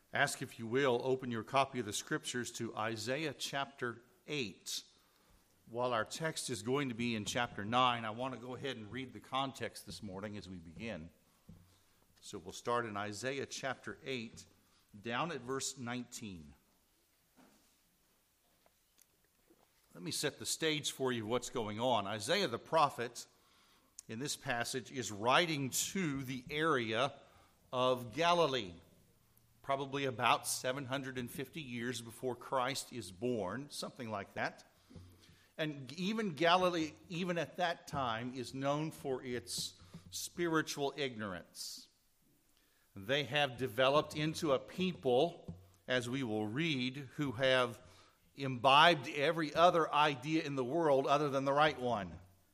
ask, if you will, open your copy of the Scriptures to Isaiah chapter 8. While our text is going to be in chapter 9, I want to go ahead and read the context this morning as we begin. So we'll start in Isaiah chapter 8, down at verse 19. Let me set the stage for you what's going on. Isaiah the prophet, in this passage, is writing to the area of Galilee, probably about 750 years before Christ is born, something like that. And even Galilee, even at that time, is known for its spiritual ignorance. They have developed into a people, as we will read, who have imbibed every other idea in the world other than the right one.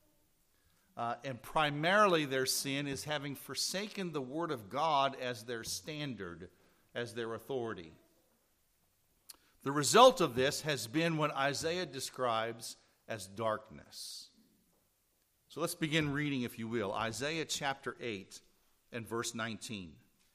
And primarily their sin is having forsaken the Word of God as their standard, as their authority. The result of this has been what Isaiah describes as darkness. So let's begin reading, if you will, Isaiah chapter 8 and verse 19.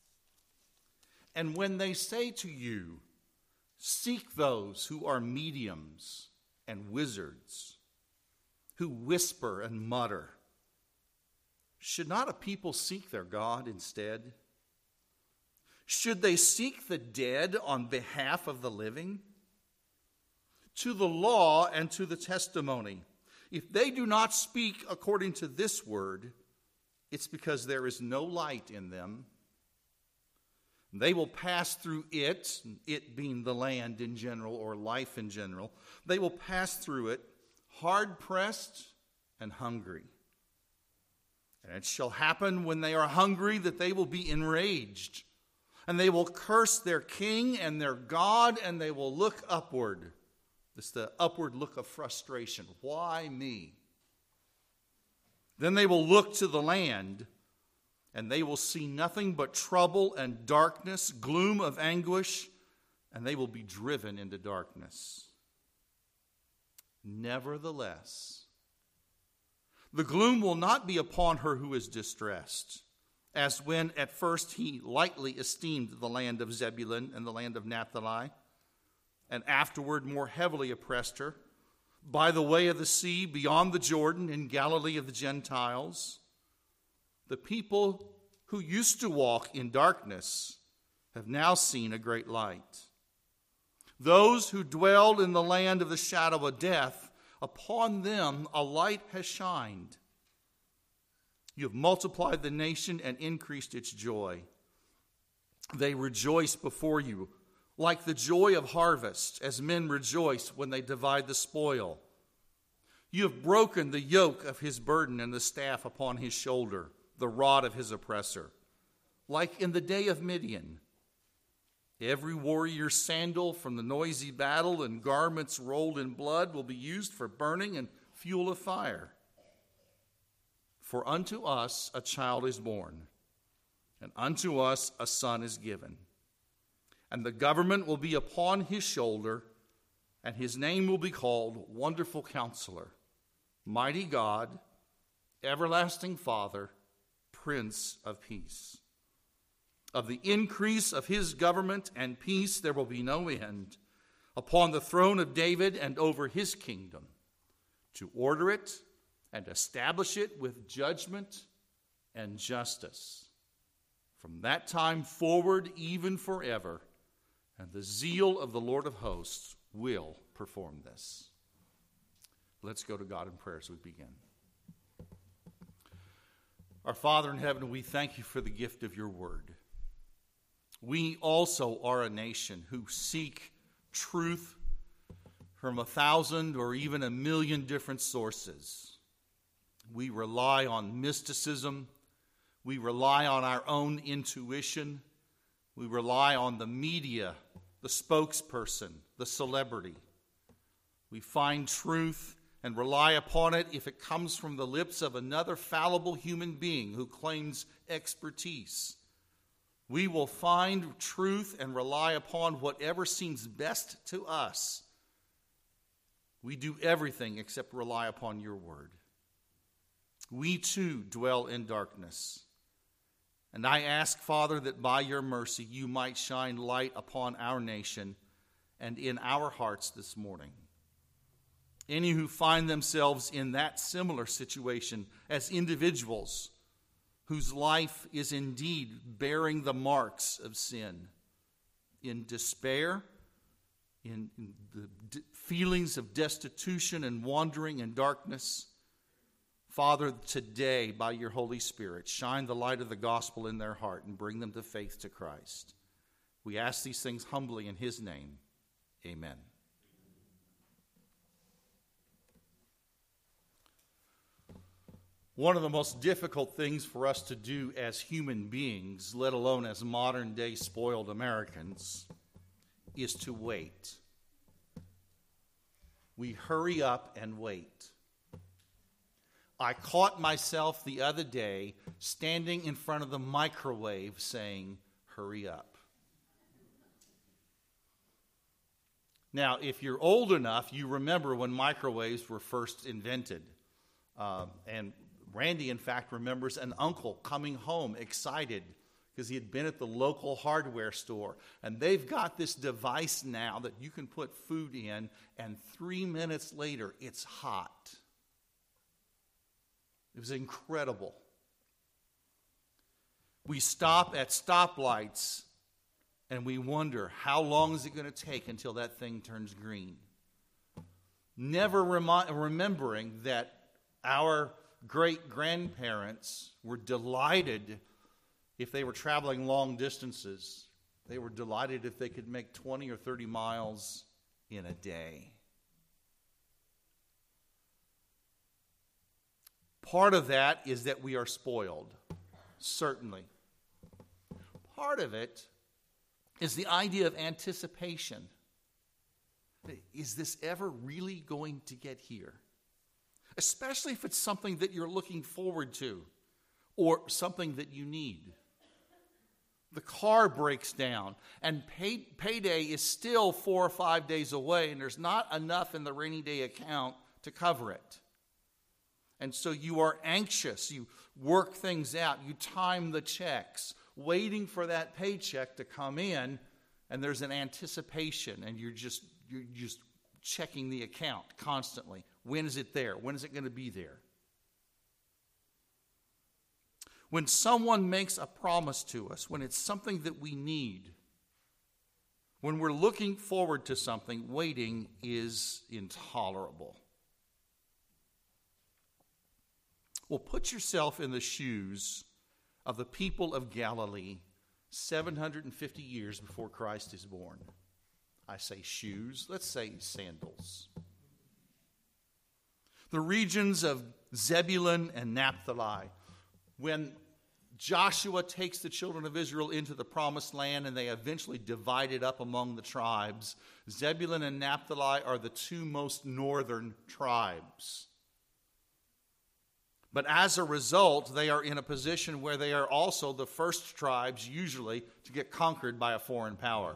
And when they say to you, seek those who are mediums and wizards, who whisper and mutter, should not a people seek their God instead? Should they seek the dead on behalf of the living? To the law and to the testimony. If they do not speak according to this word, it's because there is no light in them. They will pass through it being the land in general or life in general. They will pass through it hard-pressed and hungry. And it shall happen when they are hungry that they will be enraged. And they will curse their king and their God, and they will look upward. It's the upward look of frustration. Why me? Then they will look to the land, and they will see nothing but trouble and darkness, gloom of anguish, and they will be driven into darkness. Nevertheless, the gloom will not be upon her who is distressed, as when at first he lightly esteemed the land of Zebulun and the land of Naphtali, and afterward more heavily oppressed her, by the way of the sea, beyond the Jordan, in Galilee of the Gentiles. The people who used to walk in darkness have now seen a great light. Those who dwelled in the land of the shadow of death, upon them a light has shined. You have multiplied the nation and increased its joy. They rejoice before you, like the joy of harvest, as men rejoice when they divide the spoil. You have broken the yoke of his burden and the staff upon his shoulder, the rod of his oppressor, like in the day of Midian. Every warrior's sandal from the noisy battle and garments rolled in blood will be used for burning and fuel of fire. For unto us a child is born, and unto us a son is given. And the government will be upon his shoulder, and his name will be called Wonderful Counselor, Mighty God, Everlasting Father, Prince of Peace. Of the increase of his government and peace there will be no end, upon the throne of David and over his kingdom, to order it and establish it with judgment and justice, from that time forward even forever. And the zeal of the Lord of hosts will perform this. Let's go to God in prayer as we begin. Our Father in heaven, we thank you for the gift of your word. We also are a nation who seek truth from 1,000 or even 1,000,000 different sources. We rely on mysticism. We rely on our own intuition. We rely on the media, the spokesperson, the celebrity. We find truth and rely upon it if it comes from the lips of another fallible human being who claims expertise. We will find truth and rely upon whatever seems best to us. We do everything except rely upon your word. We too dwell in darkness. And I ask, Father, that by your mercy you might shine light upon our nation and in our hearts this morning. Any who find themselves in that similar situation as individuals whose life is indeed bearing the marks of sin, in despair, in the feelings of destitution and wandering and darkness, Father, today, by your Holy Spirit, shine the light of the gospel in their heart and bring them to faith to Christ. We ask these things humbly in his name. Amen. One of the most difficult things for us to do as human beings, let alone as modern-day spoiled Americans, is to wait. We hurry up and wait. I caught myself the other day standing in front of the microwave saying, "Hurry up." Now, if you're old enough, you remember when microwaves were first invented. And Randy, in fact, remembers an uncle coming home excited because he had been at the local hardware store. And they've got this device now that you can put food in, and 3 minutes later, it's hot. It was incredible. We stop at stoplights and we wonder, how long is it going to take until that thing turns green? Never remembering that our great-grandparents were delighted if they were traveling long distances. They were delighted if they could make 20 or 30 miles in a day. Part of that is that we are spoiled, certainly. Part of it is the idea of anticipation. Is this ever really going to get here? Especially if it's something that you're looking forward to or something that you need. The car breaks down and payday is still 4 or 5 days away, and there's not enough in the rainy day account to cover it. And so you are anxious, you work things out, you time the checks, waiting for that paycheck to come in, and there's an anticipation, and you're just checking the account constantly. When is it there? When is it going to be there? When someone makes a promise to us, when it's something that we need, when we're looking forward to something, waiting is intolerable. Well, put yourself in the shoes of the people of Galilee 750 years before Christ is born. I say shoes, let's say sandals. The regions of Zebulun and Naphtali. When Joshua takes the children of Israel into the promised land and they eventually divide it up among the tribes, Zebulun and Naphtali are the two most northern tribes. But as a result, they are in a position where they are also the first tribes, usually, to get conquered by a foreign power.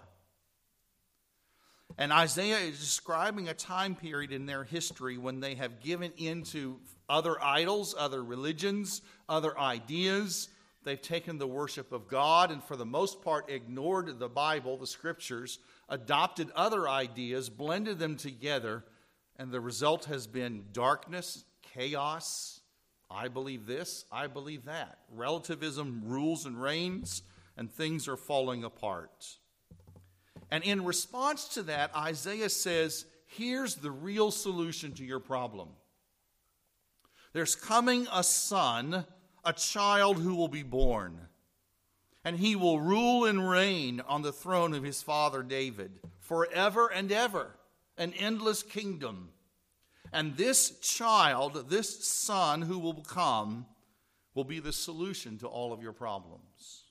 And Isaiah is describing a time period in their history when they have given in to other idols, other religions, other ideas. They've taken the worship of God and for the most part ignored the Bible, the Scriptures, adopted other ideas, blended them together, and the result has been darkness, chaos. I believe this, I believe that. Relativism rules and reigns, and things are falling apart. And in response to that, Isaiah says, here's the real solution to your problem. There's coming a son, a child who will be born, and he will rule and reign on the throne of his father David forever and ever, an endless kingdom. And this child, this son who will come, will be the solution to all of your problems.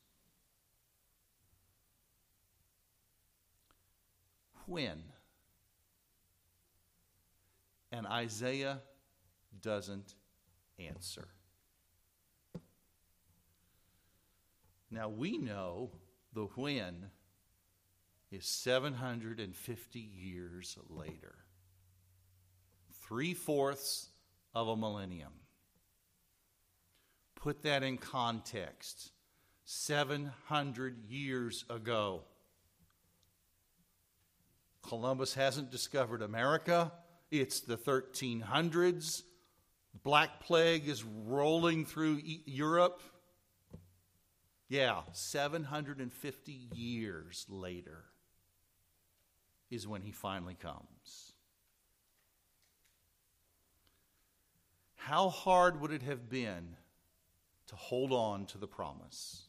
When? And Isaiah doesn't answer. Now we know the when is 750 years later. 3/4 of a millennium. Put that in context. 700 years ago. Columbus hasn't discovered America. It's the 1300s. Black Plague is rolling through Europe. Yeah, 750 years later is when he finally comes. How hard would it have been to hold on to the promise?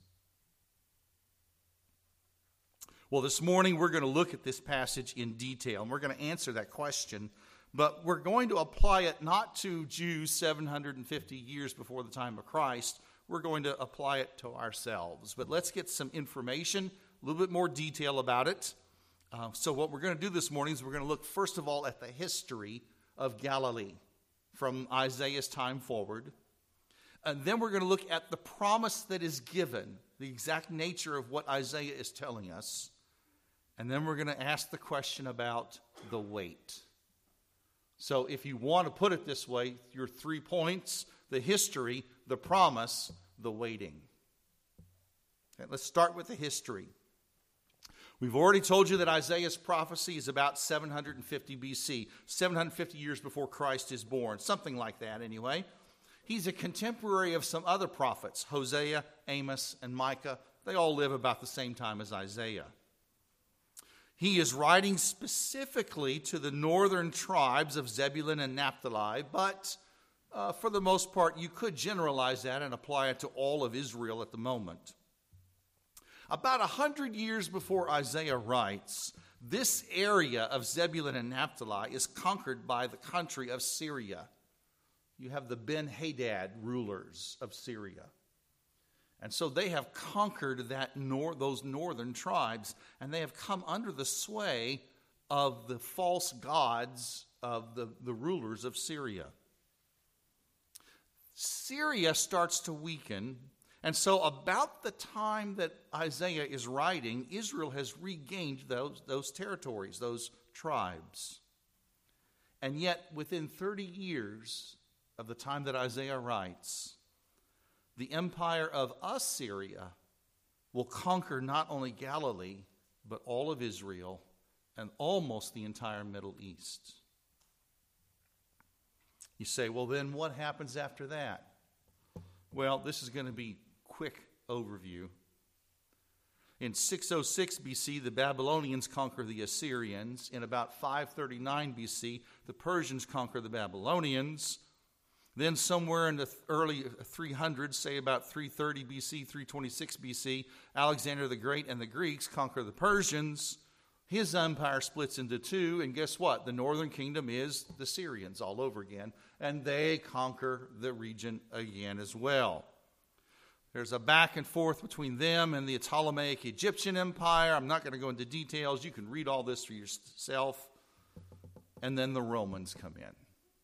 Well, this morning we're going to look at this passage in detail, and we're going to answer that question, but we're going to apply it not to Jews 750 years before the time of Christ. We're going to apply it to ourselves. But let's get some information, a little bit more detail about it. So what we're going to do this morning is we're going to look first of all at the history of Galilee from Isaiah's time forward. And then we're going to look at the promise that is given, the exact nature of what Isaiah is telling us. And then we're going to ask the question about the wait. So if you want to put it this way, your 3 points: the history, the promise, the waiting. Okay, let's start with the history. We've already told you that Isaiah's prophecy is about 750 BC, 750 years before Christ is born, something like that anyway. He's a contemporary of some other prophets, Hosea, Amos, and Micah. They all live about the same time as Isaiah. He is writing specifically to the northern tribes of Zebulun and Naphtali, but for the most part, you could generalize that and apply it to all of Israel at the moment. About 100 years before Isaiah writes, this area of Zebulun and Naphtali is conquered by the country of Syria. You have the Ben-Hadad rulers of Syria. And so they have conquered those northern tribes, and they have come under the sway of the false gods of the rulers of Syria. Syria starts to weaken, and so about the time that Isaiah is writing, Israel has regained those territories, those tribes. And yet, within 30 years of the time that Isaiah writes, the empire of Assyria will conquer not only Galilee, but all of Israel and almost the entire Middle East. You say, well, then what happens after that? Well, this is going to be quick overview. In 606 BC, the Babylonians conquer the Assyrians. In about 539 BC, the Persians conquer the Babylonians. Then somewhere in the early 300s, say about 330 BC, 326 BC, Alexander the Great and the Greeks conquer the Persians. His empire splits into two, and guess what? The northern kingdom is the Syrians all over again, and they conquer the region again as well. There's a back and forth between them and the Ptolemaic Egyptian Empire. I'm not going to go into details. You can read all this for yourself. And then the Romans come in.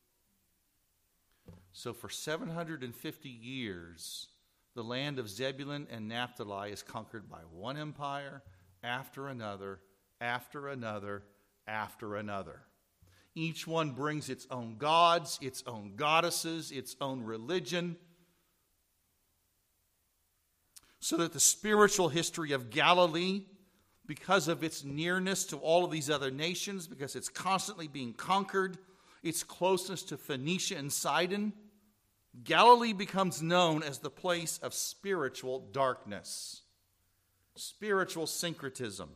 So for 750 years, the land of Zebulun and Naphtali is conquered by one empire after another, after another, after another. Each one brings its own gods, its own goddesses, its own religion. So that the spiritual history of Galilee, because of its nearness to all of these other nations, because it's constantly being conquered, its closeness to Phoenicia and Sidon, Galilee becomes known as the place of spiritual darkness, spiritual syncretism.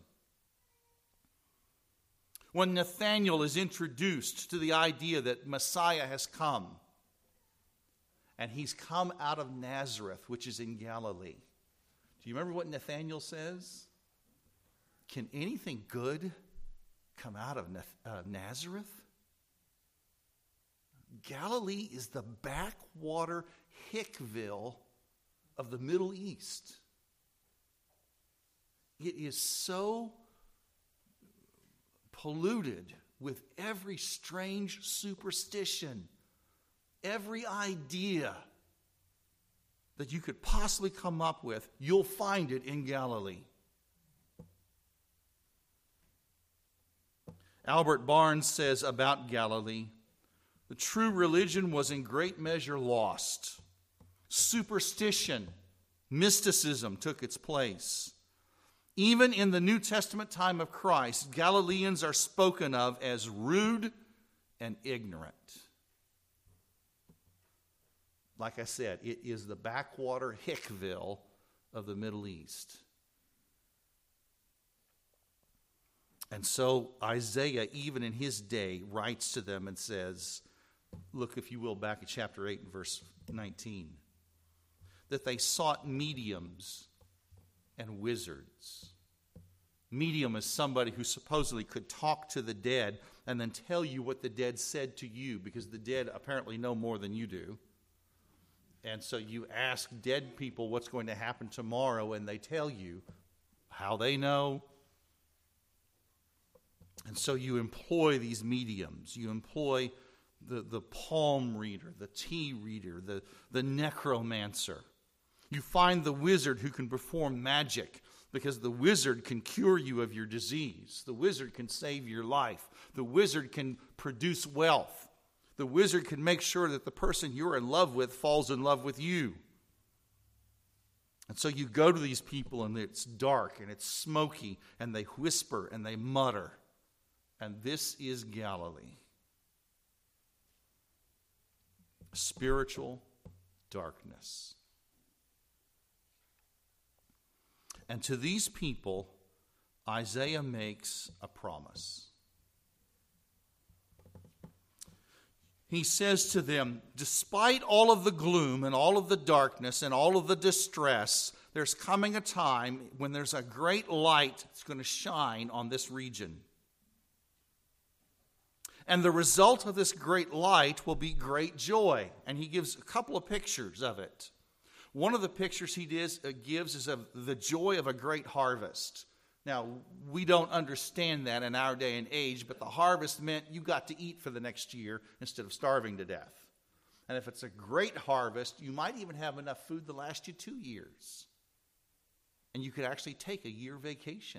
When Nathanael is introduced to the idea that Messiah has come, and he's come out of Nazareth, which is in Galilee. Do you remember what Nathanael says? Can anything good come out of Nazareth? Galilee is the backwater Hickville of the Middle East. It is so polluted with every strange superstition, every idea that you could possibly come up with, you'll find it in Galilee. Albert Barnes says about Galilee, the true religion was in great measure lost. Superstition, Mysticism took its place. Even in the New Testament time of Christ, Galileans are spoken of as rude and ignorant. Like I said, it is the backwater Hickville of the Middle East. And so Isaiah, even in his day, writes to them and says, look, if you will, back at chapter 8 and verse 19, that they sought mediums and wizards. Medium is somebody who supposedly could talk to the dead and then tell you what the dead said to you, because the dead apparently know more than you do. And so you ask dead people what's going to happen tomorrow, and they tell you how they know. And so you employ these mediums. You employ the palm reader, the tea reader, the necromancer. You find the wizard who can perform magic, because the wizard can cure you of your disease. The wizard can save your life. The wizard can produce wealth. The wizard can make sure that the person you're in love with falls in love with you. And so you go to these people, and it's dark and it's smoky, and they whisper and they mutter. And this is Galilee. Spiritual darkness. And to these people, Isaiah makes a promise. He says to them, despite all of the gloom and all of the darkness and all of the distress, there's coming a time when there's a great light that's going to shine on this region. And the result of this great light will be great joy. And he gives a couple of pictures of it. One of the pictures he gives is of the joy of a great harvest. Now, we don't understand that in our day and age, but the harvest meant you got to eat for the next year instead of starving to death. And if it's a great harvest, you might even have enough food to last you 2 years. And you could actually take a year vacation.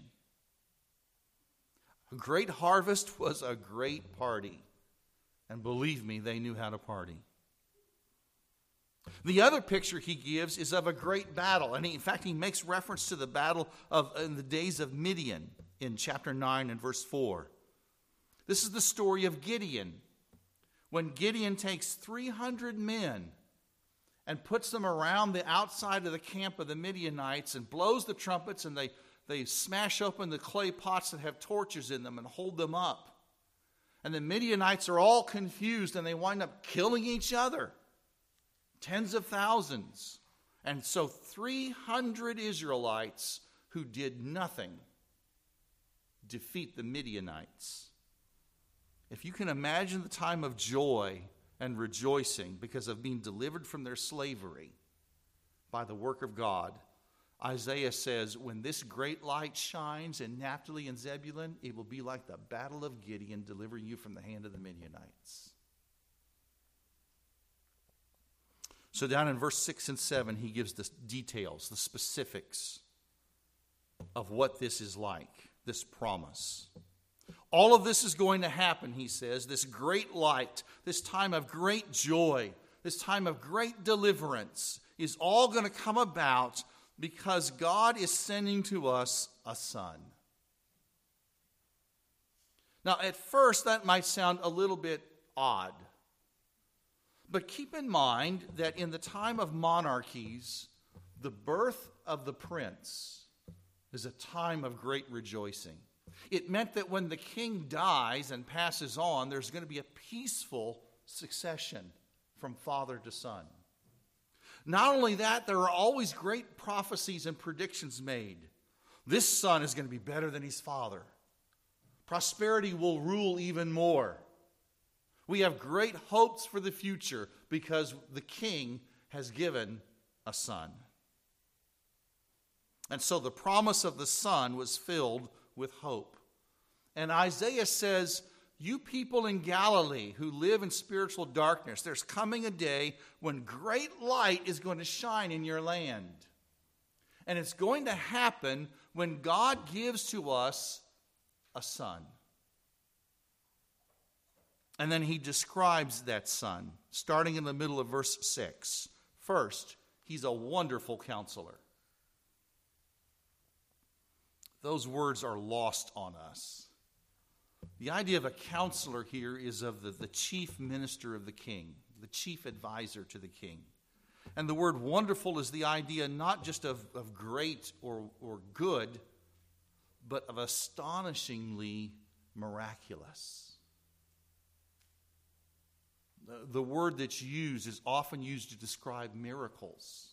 A great harvest was a great party. And believe me, they knew how to party. The other picture he gives is of a great battle. And in fact, he makes reference to the battle in the days of Midian in chapter 9 and verse 4. This is the story of Gideon. When Gideon takes 300 men and puts them around the outside of the camp of the Midianites and blows the trumpets, and they smash open the clay pots that have torches in them and hold them up. And the Midianites are all confused, and they wind up killing each other. Tens of thousands. And so 300 Israelites who did nothing defeat the Midianites. If you can imagine the time of joy and rejoicing because of being delivered from their slavery by the work of God, Isaiah says, when this great light shines in Naphtali and Zebulun, it will be like the battle of Gideon delivering you from the hand of the Midianites. So down in verse 6 and 7, he gives the details, the specifics of what this is like, this promise. All of this is going to happen, he says, this great light, this time of great joy, this time of great deliverance is all going to come about because God is sending to us a son. Now, at first, that might sound a little bit odd. But keep in mind that in the time of monarchies, the birth of the prince is a time of great rejoicing. It meant that when the king dies and passes on, there's going to be a peaceful succession from father to son. Not only that, there are always great prophecies and predictions made. This son is going to be better than his father. Prosperity will rule even more. We have great hopes for the future because the king has given a son. And so the promise of the son was filled with hope. And Isaiah says, you people in Galilee who live in spiritual darkness, there's coming a day when great light is going to shine in your land. And it's going to happen when God gives to us a son. And then he describes that son, starting in the middle of verse 6. First, he's a wonderful counselor. those words are lost on us. The idea of a counselor here is of the chief minister of the king, the chief advisor to the king. And the word wonderful is the idea not just of great or good, but of astonishingly miraculous. The word that's used is often used to describe miracles.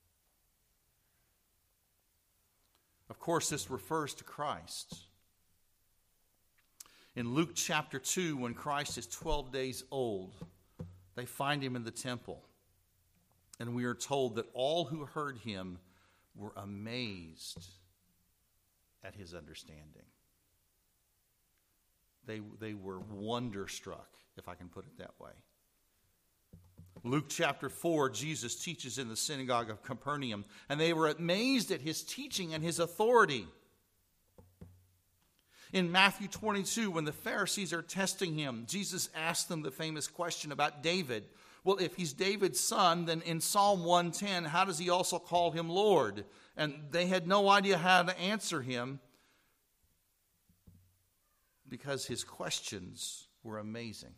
Of course, this refers to Christ. In Luke chapter 2, when Christ is 12 days old, they find him in the temple. And we are told that all who heard him were amazed at his understanding. They were wonderstruck, if I can put it that way. Luke chapter 4, Jesus teaches in the synagogue of Capernaum, and they were amazed at his teaching and his authority. In Matthew 22, when the Pharisees are testing him, Jesus asked them the famous question about David. Well, if he's David's son, then in Psalm 110, how does he also call him Lord? And they had no idea how to answer him because his questions were amazing.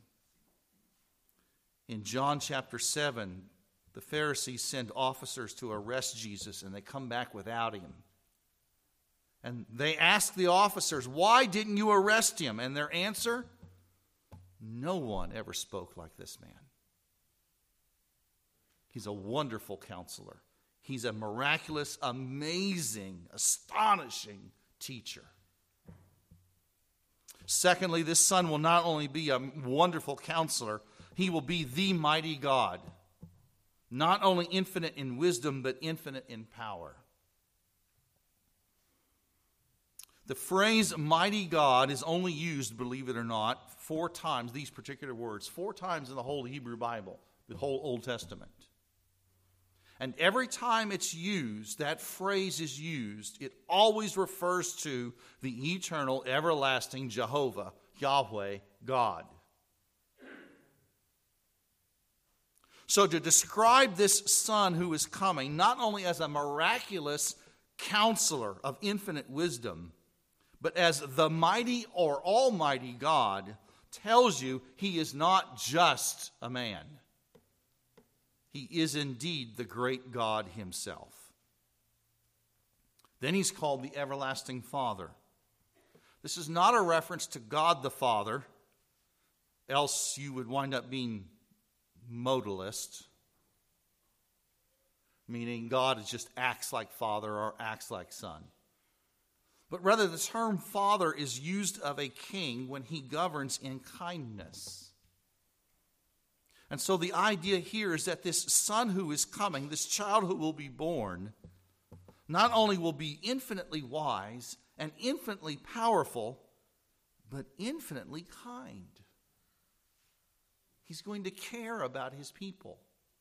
In John chapter 7, the Pharisees send officers to arrest Jesus, and they come back without him. And they ask the officers, "Why didn't you arrest him?" And their answer, "No one ever spoke like this man. He's a wonderful counselor. He's a miraculous, amazing, astonishing teacher." Secondly, this son will not only be a wonderful counselor, he will be the mighty God. Not only infinite in wisdom, but infinite in power. The phrase mighty God is only used, believe it or not, 4 times, these particular words, 4 times in the whole Hebrew Bible, the whole Old Testament. And every time it's used, that phrase is used, it always refers to the eternal, everlasting Jehovah, Yahweh, God. So to describe this son who is coming, not only as a miraculous counselor of infinite wisdom, but as the mighty or almighty God, tells you he is not just a man. He is indeed the great God himself. Then he's called the everlasting Father. This is not a reference to God the Father, else you would wind up being modalist, meaning God just acts like Father or acts like Son. But rather, the term Father is used of a king when he governs in kindness. And so the idea here is that this son who is coming, this child who will be born, not only will be infinitely wise and infinitely powerful, but infinitely kind. He's going to care about his people.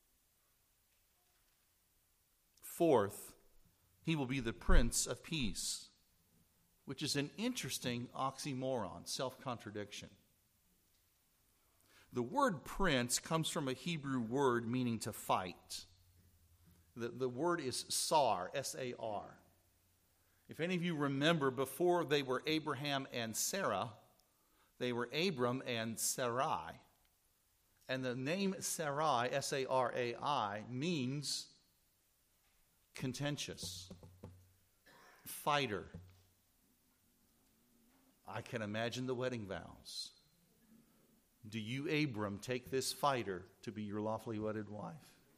Fourth, he will be the Prince of Peace, which is an interesting oxymoron, self-contradiction. The word prince comes from a Hebrew word meaning to fight. The word is sar, S-A-R. If any of you remember, before they were Abraham and Sarah, they were Abram and Sarai. And the name Sarai, S-A-R-A-I, means contentious, fighter. I can imagine the wedding vows. Do you, Abram, take this fighter to be your lawfully wedded wife?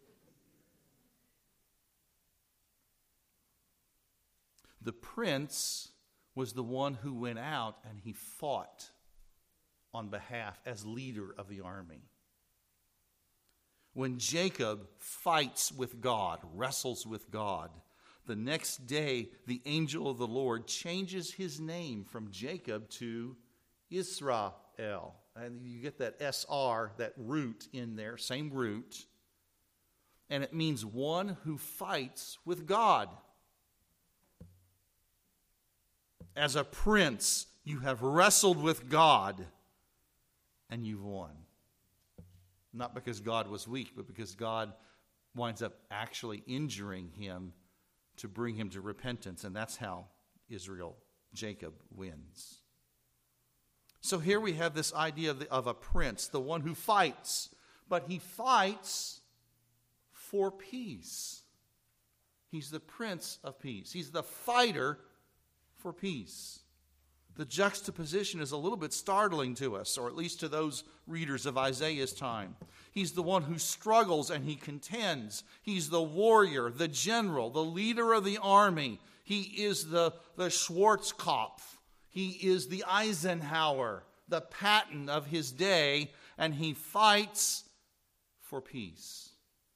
The prince was the one who went out and he fought on behalf as leader of the army. When Jacob fights with God, wrestles with God, the next day the angel of the Lord changes his name from Jacob to Israel. And you get that SR, that root in there, same root. And it means one who fights with God. As a prince, you have wrestled with God and you've won. Not because God was weak, but because God winds up actually injuring him to bring him to repentance. And that's how Israel Jacob wins. So here we have this idea of a prince, the one who fights, but he fights for peace. He's the Prince of Peace. He's the fighter for peace. The juxtaposition is a little bit startling to us, or at least to those readers of Isaiah's time. He's the one who struggles and he contends. He's the warrior, the general, the leader of the army. He is the Schwarzkopf. He is the Eisenhower, the Patton of his day, and he fights for peace.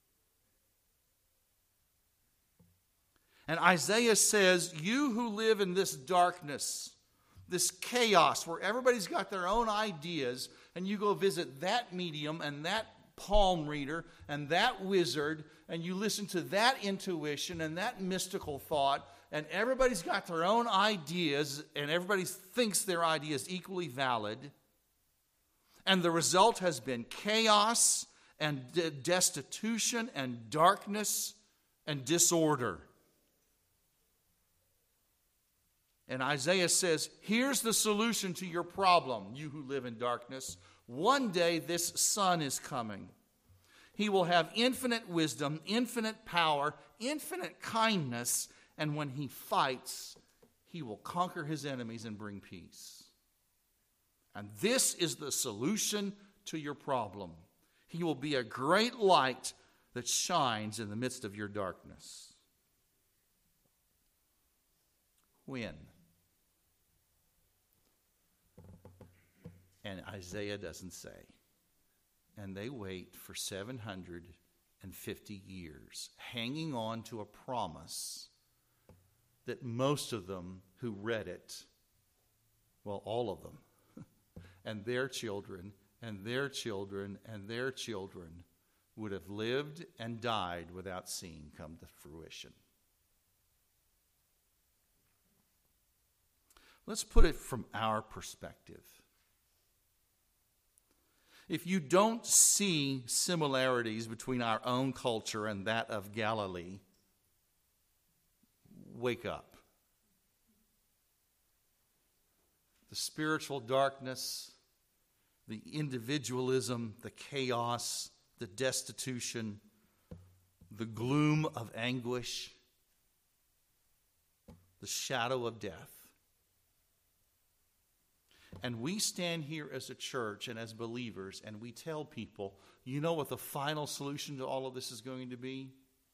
And Isaiah says, you who live in this darkness, this chaos where everybody's got their own ideas, and you go visit that medium and that palm reader and that wizard, and you listen to that intuition and that mystical thought, and everybody's got their own ideas, and everybody thinks their idea is equally valid, and the result has been chaos and destitution and darkness and disorder. And Isaiah says, here's the solution to your problem, you who live in darkness. One day this Son is coming. He will have infinite wisdom, infinite power, infinite kindness, and when he fights, he will conquer his enemies and bring peace. And this is the solution to your problem. He will be a great light that shines in the midst of your darkness. When? And Isaiah doesn't say. And they wait for 750 years, hanging on to a promise that most of them who read it, well, all of them, and their children, and their children, and their children would have lived and died without seeing come to fruition. Let's put it from our perspective. If you don't see similarities between our own culture and that of Galilee, wake up. The spiritual darkness, the individualism, the chaos, the destitution, the gloom of anguish, the shadow of death. And we stand here as a church and as believers, and we tell people, you know what the final solution to all of this is going to be?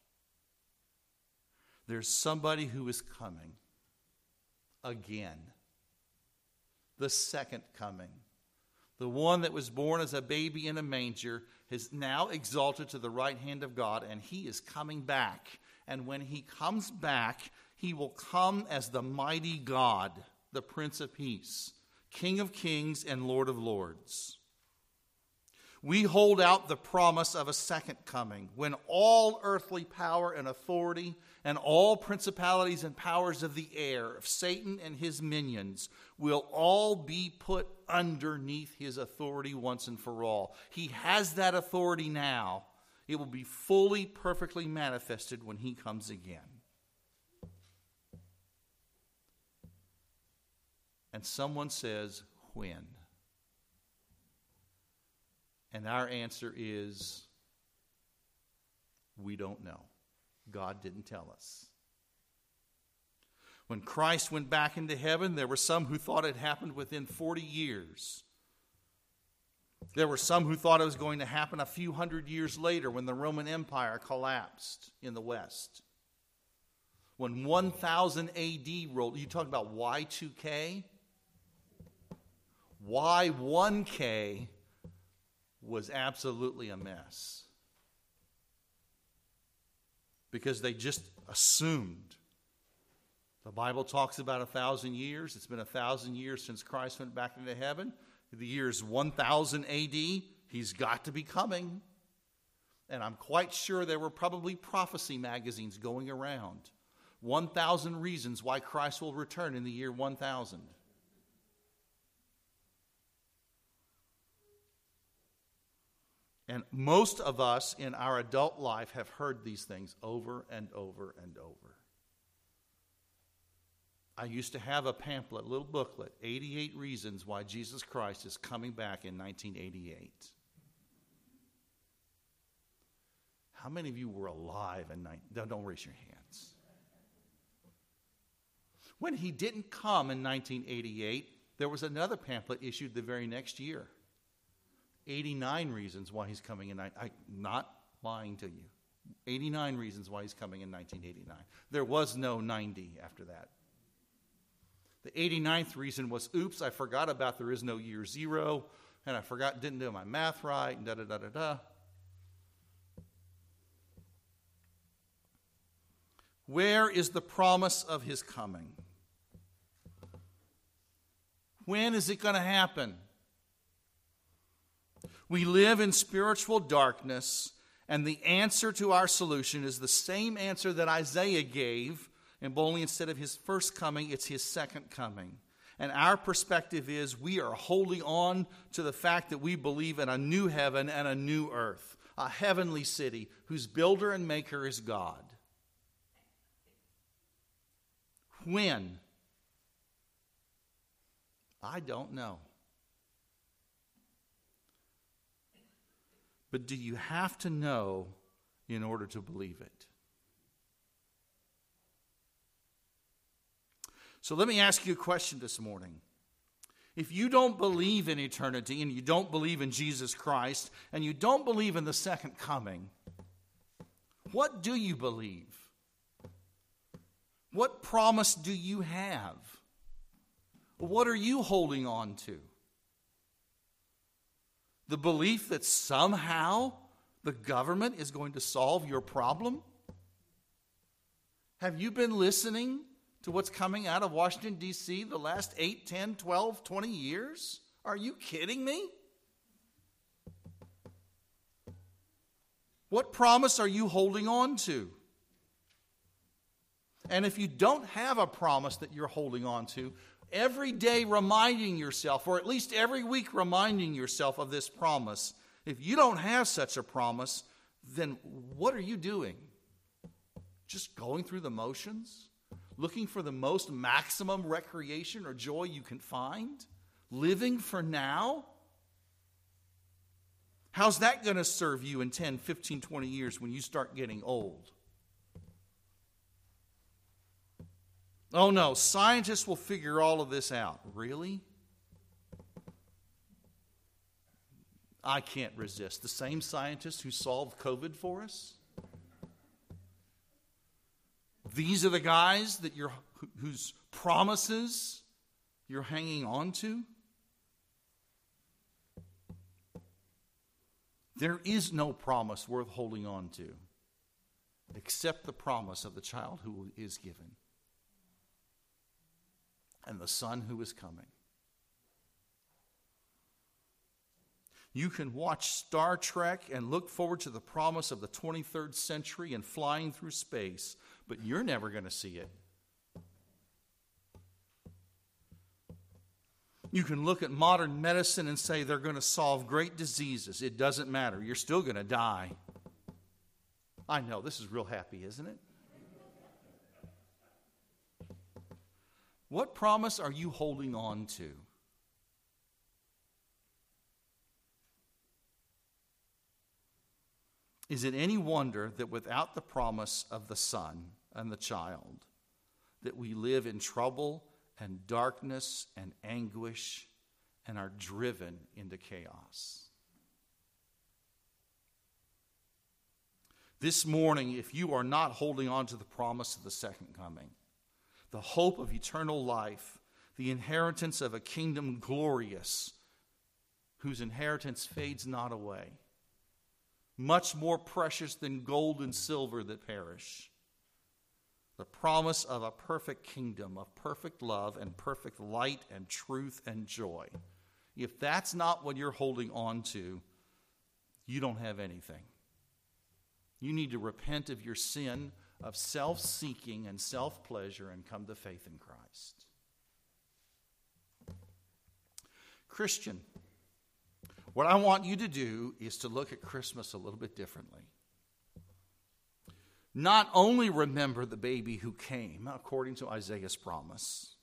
There's somebody who is coming again. The second coming. The one that was born as a baby in a manger is now exalted to the right hand of God, and he is coming back. And when he comes back, he will come as the mighty God, the Prince of Peace, King of kings and Lord of lords. We hold out the promise of a second coming when all earthly power and authority and all principalities and powers of the air, of Satan and his minions, will all be put underneath his authority once and for all. He has that authority now. It will be fully, perfectly manifested when he comes again. And someone says, when? And our answer is, we don't know. God didn't tell us. When Christ went back into heaven, there were some who thought it happened within 40 years. There were some who thought it was going to happen a few hundred years later when the Roman Empire collapsed in the West. When 1000 AD rolled, you talk about Y2K? Y1K was absolutely a mess. Because they just assumed. The Bible talks about 1,000 years. It's been 1,000 years since Christ went back into heaven. The year is 1000 AD. He's got to be coming. And I'm quite sure there were probably prophecy magazines going around. 1,000 reasons why Christ will return in the year 1000. And most of us in our adult life have heard these things over and over and over. I used to have a pamphlet, a little booklet, 88 Reasons Why Jesus Christ is Coming Back in 1988. How many of you were alive in don't raise your hands. When he didn't come in 1988, there was another pamphlet issued the very next year. 89 Reasons Why He's Coming in. I'm not lying to you. 89 Reasons Why He's Coming in 1989. There was no 90 after that. The 89th reason was, oops, I forgot about there is no year zero, and I didn't do my math right, and da-da-da-da-da. Where is the promise of his coming? When is it going to happen? We live in spiritual darkness, and the answer to our solution is the same answer that Isaiah gave, and only instead of his first coming, it's his second coming. And our perspective is we are holding on to the fact that we believe in a new heaven and a new earth, a heavenly city whose builder and maker is God. When? I don't know. But do you have to know in order to believe it? So let me ask you a question this morning. If you don't believe in eternity and you don't believe in Jesus Christ and you don't believe in the second coming, what do you believe? What promise do you have? What are you holding on to? The belief that somehow the government is going to solve your problem? Have you been listening to what's coming out of Washington, D.C. the last 8, 10, 12, 20 years? Are you kidding me? What promise are you holding on to? And if you don't have a promise that you're holding on to, every day reminding yourself, or at least every week reminding yourself of this promise, if you don't have such a promise, then what are you doing? Just going through the motions? Looking for the most maximum recreation or joy you can find? Living for now? How's that going to serve you in 10, 15, 20 years when you start getting old? Oh no, scientists will figure all of this out. Really? I can't resist. The same scientists who solved COVID for us? These are the guys that whose promises you're hanging on to? There is no promise worth holding on to except the promise of the child who is given and the Son who is coming. You can watch Star Trek and look forward to the promise of the 23rd century and flying through space, but you're never going to see it. You can look at modern medicine and say they're going to solve great diseases. It doesn't matter. You're still going to die. I know, this is real happy, isn't it? What promise are you holding on to? Is it any wonder that without the promise of the Son and the child, that we live in trouble and darkness and anguish and are driven into chaos? This morning, if you are not holding on to the promise of the second coming, the hope of eternal life, the inheritance of a kingdom glorious, whose inheritance fades not away, much more precious than gold and silver that perish, the promise of a perfect kingdom of perfect love and perfect light and truth and joy. If that's not what you're holding on to, you don't have anything. You need to repent of your sin of self-seeking and self-pleasure and come to faith in Christ. Christian, what I want you to do is to look at Christmas a little bit differently. Not only remember the baby who came, according to Isaiah's promise,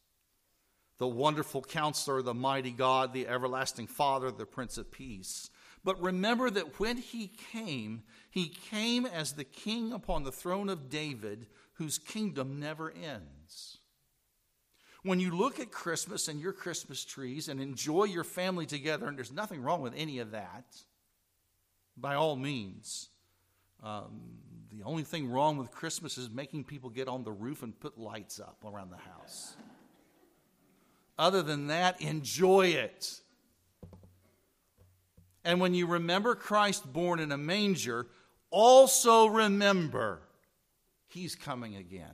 the wonderful Counselor, the mighty God, the everlasting Father, the Prince of Peace. But remember that when he came as the king upon the throne of David, whose kingdom never ends. When you look at Christmas and your Christmas trees and enjoy your family together, and there's nothing wrong with any of that, by all means. The only thing wrong with Christmas is making people get on the roof and put lights up around the house. Other than that, enjoy it. And when you remember Christ born in a manger, also remember he's coming again.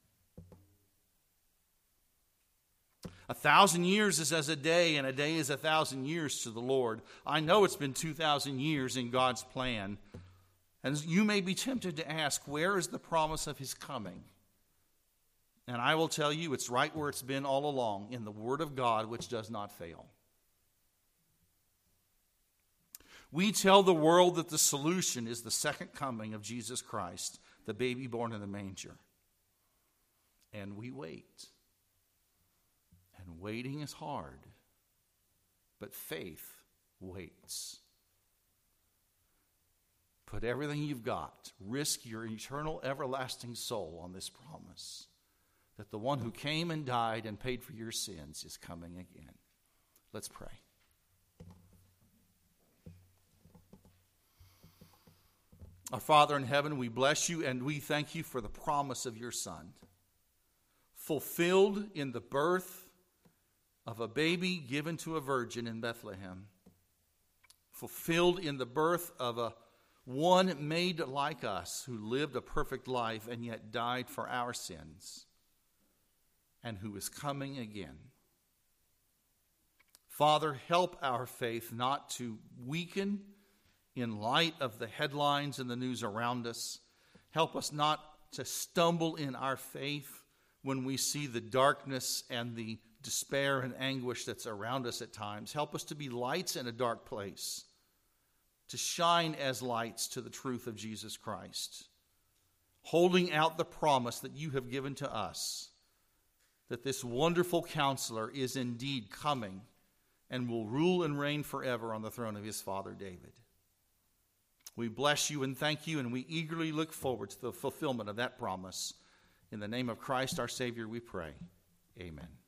1,000 years is as a day, and a day is 1,000 years to the Lord. I know it's been 2,000 years in God's plan. And you may be tempted to ask, where is the promise of his coming? And I will tell you, it's right where it's been all along, in the Word of God, which does not fail. We tell the world that the solution is the second coming of Jesus Christ, the baby born in the manger. And we wait. And waiting is hard, but faith waits. Put everything you've got, risk your eternal, everlasting soul on this promise that the one who came and died and paid for your sins is coming again. Let's pray. Our Father in heaven, we bless you and we thank you for the promise of your Son, fulfilled in the birth of a baby given to a virgin in Bethlehem, fulfilled in the birth of a one made like us who lived a perfect life and yet died for our sins, and who is coming again. Father, help our faith not to weaken in light of the headlines and the news around us. Help us not to stumble in our faith when we see the darkness and the despair and anguish that's around us at times. Help us to be lights in a dark place, to shine as lights to the truth of Jesus Christ, holding out the promise that you have given to us, that this wonderful Counselor is indeed coming and will rule and reign forever on the throne of his father David. We bless you and thank you, and we eagerly look forward to the fulfillment of that promise. In the name of Christ our Savior we pray. Amen.